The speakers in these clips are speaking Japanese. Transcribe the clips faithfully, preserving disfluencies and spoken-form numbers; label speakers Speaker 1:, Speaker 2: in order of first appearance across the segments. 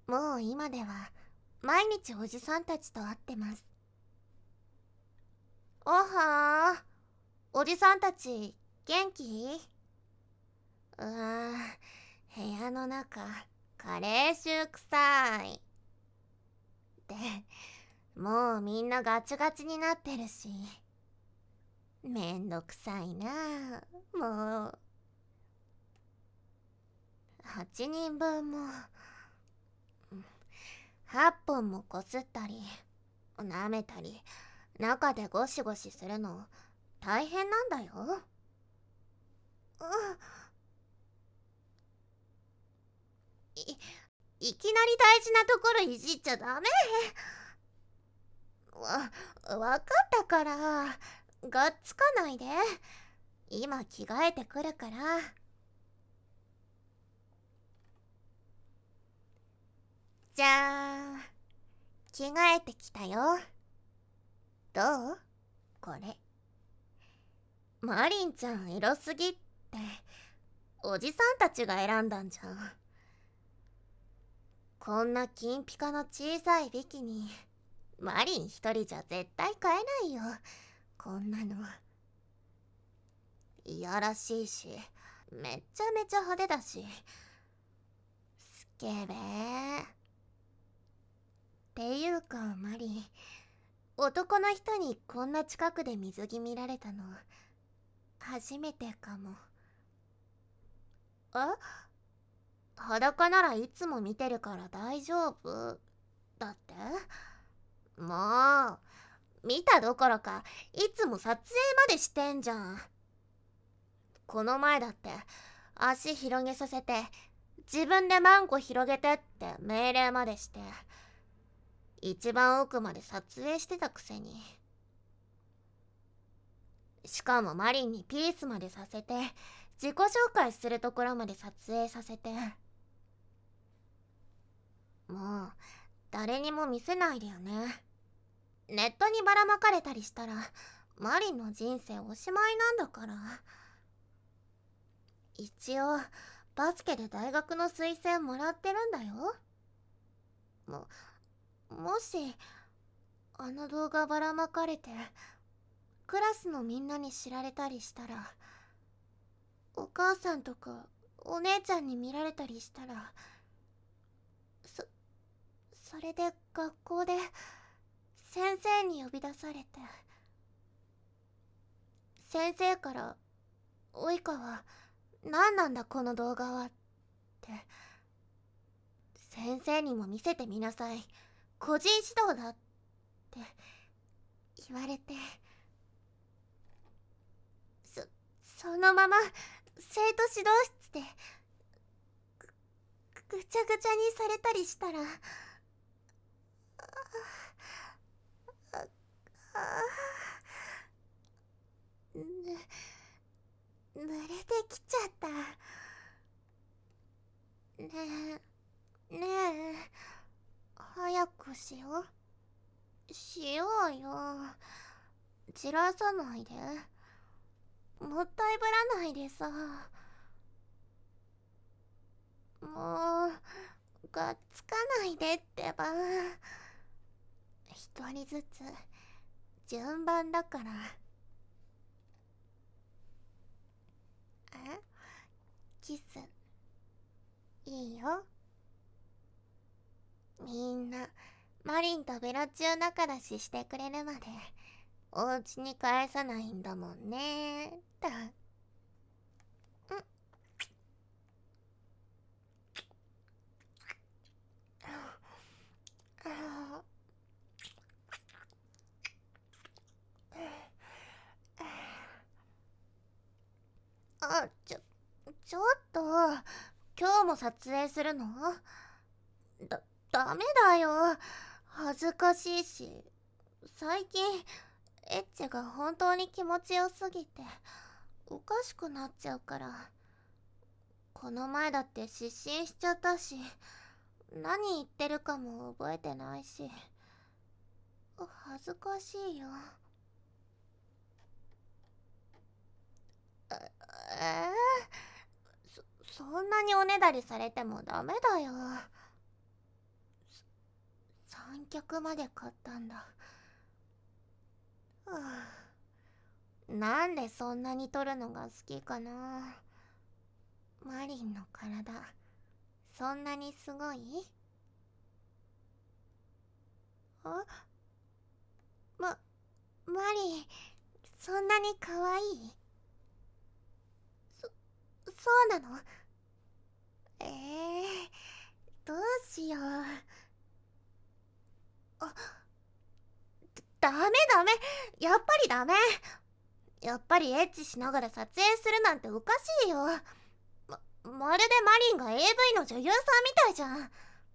Speaker 1: もう今では毎日おじさんたちと会ってます。おはー、おじさんたち元気？うわー、部屋の中カレー臭臭い。で、もうみんなガチガチになってるし、めんどくさいなあ。もうはちにんぶんもはっぽんもこすったり舐めたり中でゴシゴシするの大変なんだよ。うん、いいきなり大事なところいじっちゃダメ。わわかったから、がっつかないで。今着替えてくるから。じゃあ着替えてきたよ。どう？これマリンちゃんエロすぎっておじさんたちが選んだんじゃん。こんな金ピカの小さいビキニマリン一人じゃ絶対買えないよ。こんなのいやらしいしめっちゃめちゃ派手だしスケベーっていうかマリン、男の人にこんな近くで水着見られたの初めてかも。え、裸ならいつも見てるから大丈夫だって？もう見たどころかいつも撮影までしてんじゃん。この前だって足広げさせて自分でマンコ広げてって命令までして一番奥まで撮影してたくせに。しかもマリンにピースまでさせて自己紹介するところまで撮影させて、もう誰にも見せないでよね。ネットにばらまかれたりしたらマリンの人生おしまいなんだから。一応バスケで大学の推薦もらってるんだよ。ももしあの動画ばらまかれてクラスのみんなに知られたりしたら、お母さんとかお姉ちゃんに見られたりしたら、そそれで学校で先生に呼び出されて、先生から「おいかは何なんだこの動画は」って「先生にも見せてみなさい、個人指導だ」って言われて、そそのまま生徒指導室でぐぐちゃぐちゃにされたりしたら、あああぬ濡れてきちゃった。ねえねえ、早くしようしようよ。散らさないで、もったいぶらないでさ。もうがっつかないでってば。一人ずつ順番だから。え、キスいいよ。みんなマリンとベロ中仲出ししてくれるまでお家に帰さないんだもんね。だあ、ちょ、ちょっと、今日も撮影するの？だ、ダメだよ。恥ずかしいし、最近、エッチが本当に気持ちよすぎて、おかしくなっちゃうから。この前だって失神しちゃったし、何言ってるかも覚えてないし、恥ずかしいよ。え、えー、そ、そんなにおねだりされてもダメだよ。 脚まで買ったんだ。はあ、なんでそんなに撮るのが好きかな。マリンの体、そんなにすごい？あ、ま、マリン、そんなに可愛い？そ、そうなの？ええー、どうしよう。あ、ダメダメ、やっぱりダメ。やっぱりエッチしながら撮影するなんておかしいよ。ま、まるでマリンが エーブイ の女優さんみたいじゃん。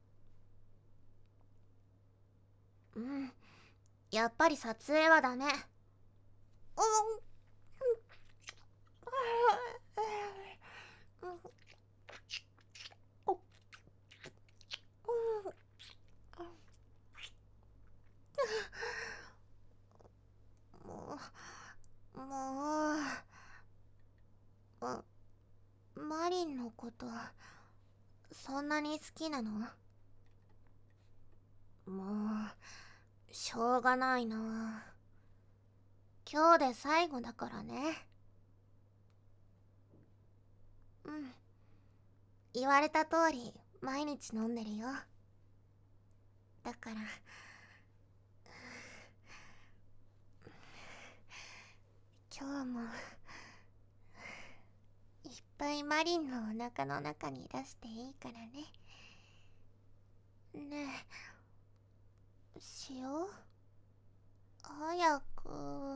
Speaker 1: うん、やっぱり撮影はダメ。うん、もう、もう、あ、マリンのことそんなに好きなの？もうしょうがないな。今日で最後だからね。うん、言われた通り毎日飲んでるよ。だから今日もいっぱいマリンのお腹の中に出していいからね。ねえ、しよう。早く。うん、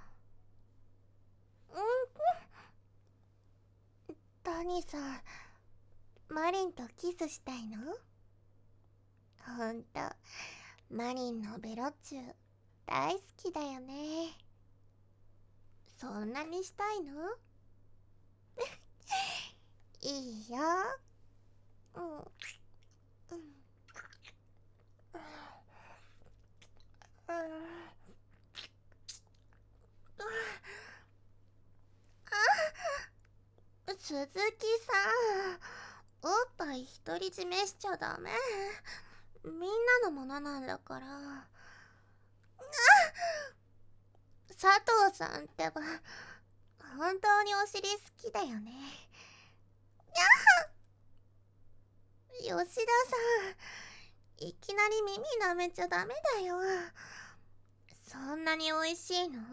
Speaker 1: タニさん、マリンとキスしたいの？ほんと、マリンのベロチュー大好きだよね。そんなにしたいの？いいよ。うん、うん、うん、鈴木さん、おっぱい独り占めしちゃダメ。みんなのものなんだから。佐藤さんってば本当にお尻好きだよね。吉田さん、いきなり耳舐めちゃダメだよ。そんなに美味しいの？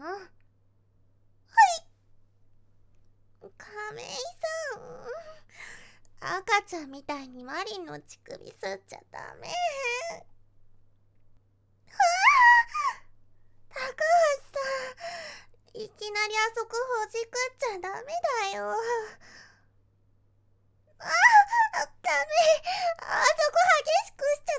Speaker 1: 亀井さん、赤ちゃんみたいにマリンの乳首吸っちゃダメ。高橋さん、いきなりあそこほじくっちゃダメだよ。あ、ダメ、あそこ激しくしち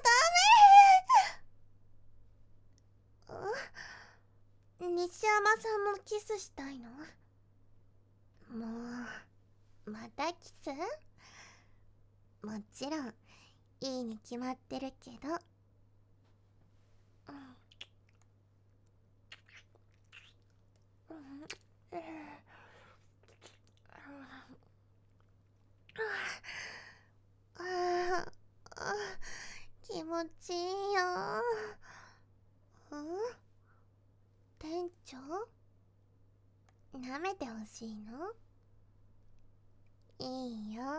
Speaker 1: ゃダメ。西山さんもキスしたいの？もう、またキス？もちろんいいに決まってるけど。うん、うん、ああ、気持ちいいよ。うん、店長、舐めてほしいの？いいよ。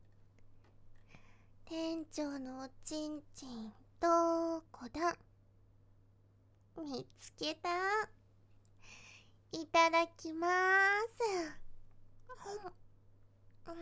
Speaker 1: 店長のおちんちんどこだ？見つけた。いただきまーす。うん、うん、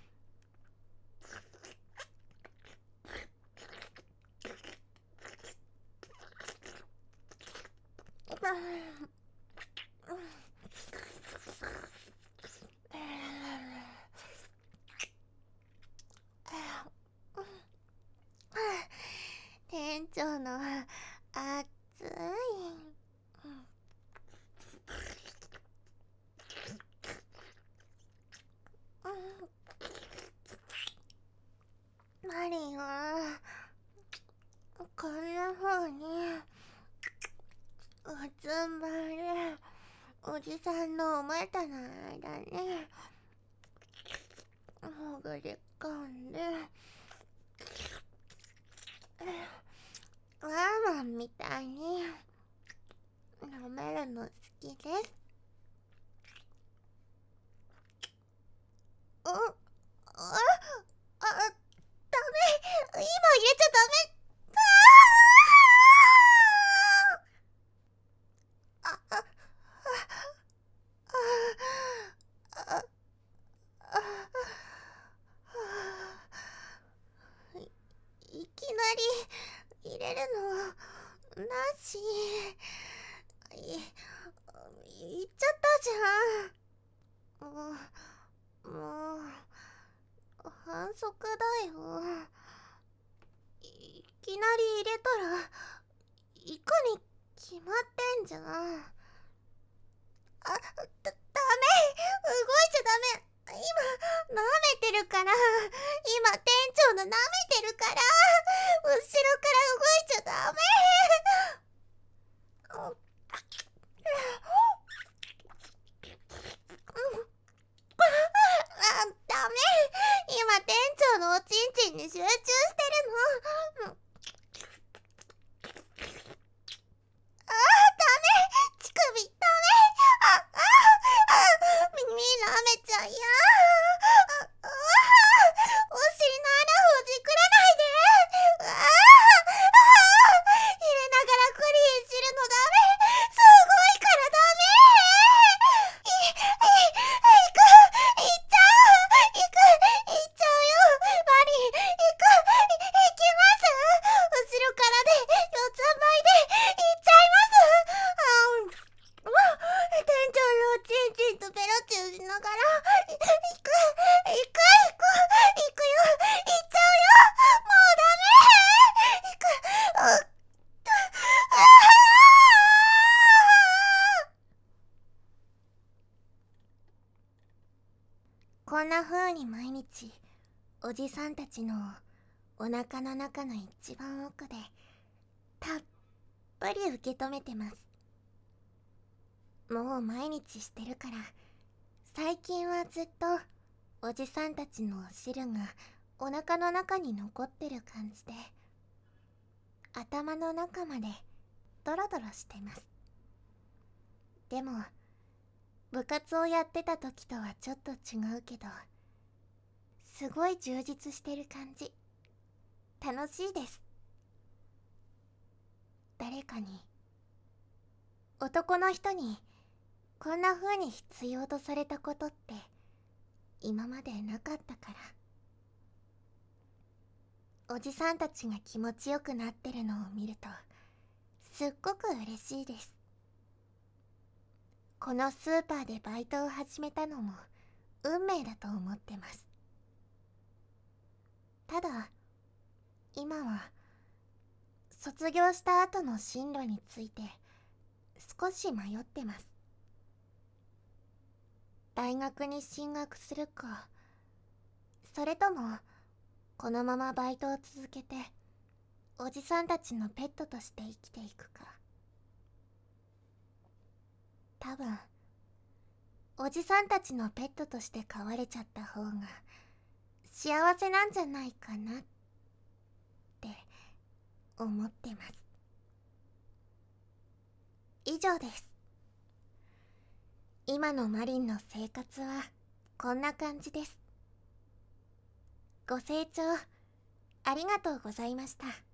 Speaker 1: 店長の熱い、マリンはこんな風におつんばでおじさんのお股の間に潜り込んで、我さんみたいに舐めるの好きです。うん、あ、あ、ダメ、今入れちゃダメ。ああああああいいきなり入れるのなし。い言っちゃったじゃん。もうもう反則だよ。いきなり入れたら行くに決まってんじゃん。あ、だ、ダメ、動いちゃダメ。今舐めてるから。今店長の舐めてるから。後ろから動いちゃダメ。あ、ダメ。今店長のおちんちんに集中してるの。あー、ダメ。乳首ダメ。あ、あ、あ、耳舐めちゃいや。あ、あ、お尻の穴ほじくらないで。あ、あ、入れながらクリーンするのダメ。すごいからダメ。い、い、いく、いっちゃう。いく、いっちゃうよ。マリン、いく、い、いきます。後ろからで、四つん這いで、いっちゃいます。あ、うん、店長のおちんちんとペロチューしながら、い、いく、いく、いく、いくよ。いっちゃうよ。もうダメ。いく、うっ、ああ。こんな風に毎日おじさんたちのお腹の中の一番奥でたっぷり受け止めてます。もう毎日してるから、最近はずっとおじさんたちのお汁がお腹の中に残ってる感じで、頭の中までドロドロしてます。でも部活をやってた時とはちょっと違うけど、すごい充実してる感じ。楽しいです。誰かに、男の人にこんな風に必要とされたことって今までなかったから。おじさんたちが気持ちよくなってるのを見るとすっごく嬉しいです。このスーパーでバイトを始めたのも運命だと思ってます。ただ今は卒業した後の進路について少し迷ってます。大学に進学するか、それともこのままバイトを続けておじさんたちのペットとして生きていくか。多分おじさんたちのペットとして飼われちゃった方が幸せなんじゃないかなって思ってます。以上です。今のマリンの生活はこんな感じです。ご清聴ありがとうございました。